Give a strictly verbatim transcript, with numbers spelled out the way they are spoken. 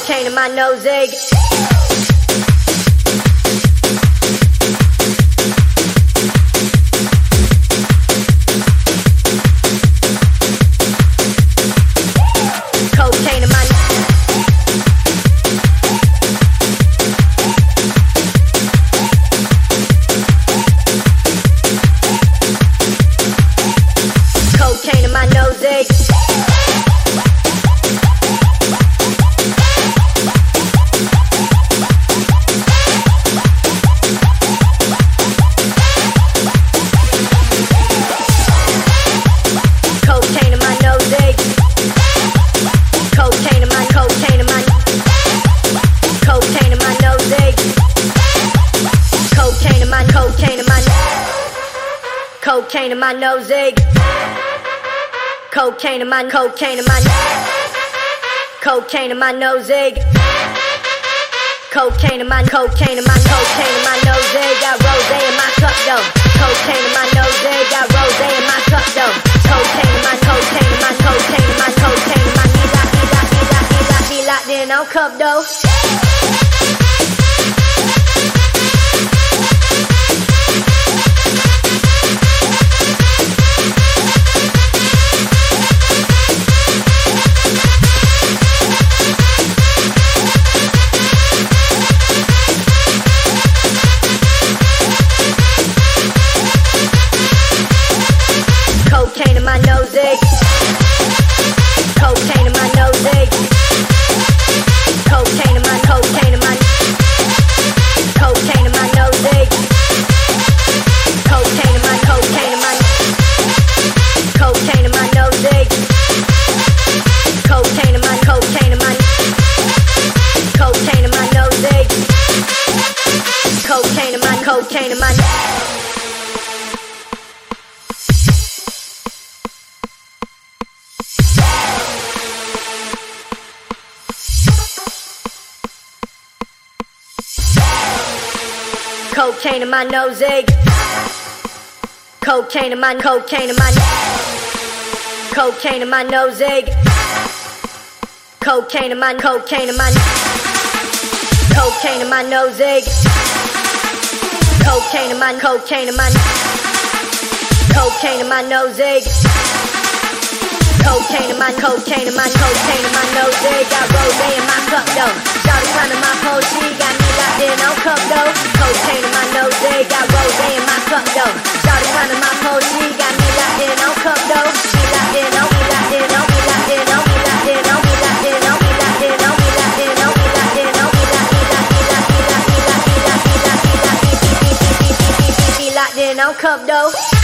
Cocaine in my nose, egg. Cocaine in my Cocaine in my nose, egg. Cocaine in my nose, egg. Cocaine in my, cocaine in my, cocaine in my nose, egg. Cocaine in my, cocaine in my, cocaine in my nose, egg. Cocaine in my, cocaine in my, cocaine in my nose, egg. Cocaine in my, cocaine in my, cocaine in my nose, egg. Got rosé in my cup though. Cocaine in my nose, egg. Got rosé in my cup though. Cocaine in my, cocaine in my, cocaine in my, cocaine in my, me lock, me lock, me lock, me lock, me locked in on cup though. Cocaine in my nose, egg. Cocaine in my nose, egg. Cocaine in my, cocaine in my, cocaine in my nose, egg. Cocaine in my, cocaine in my, cocaine in my nose, egg. Cocaine in my, cocaine in my, cocaine in my nose, egg. Cocaine in my, cocaine in my. Cocaine in my nose, egg. Cocaine in my, cocaine in my, cocaine in my nose, egg. Cocaine in my, cocaine in my, cocaine in my nose, egg. Cocaine in my, cocaine in my, cocaine in my nose, egg. Cocaine in my, cocaine in my, cocaine in my nose, egg. Got rosé in my cup though. Shawty climbing my pole, she got me locked in on cup though. Cocaine in my nose, egg. Got rosé in my cup though. Shawty climbing my pole, she got me locked in on cup though. She locked in on me, locked in on me, locked in on me, locked in on me, locked in on me, locked in on me, locked in on me, locked in on me, locked in on me, locked in on me, locked in on me, locked in on me, locked in on me, locked in on cup though.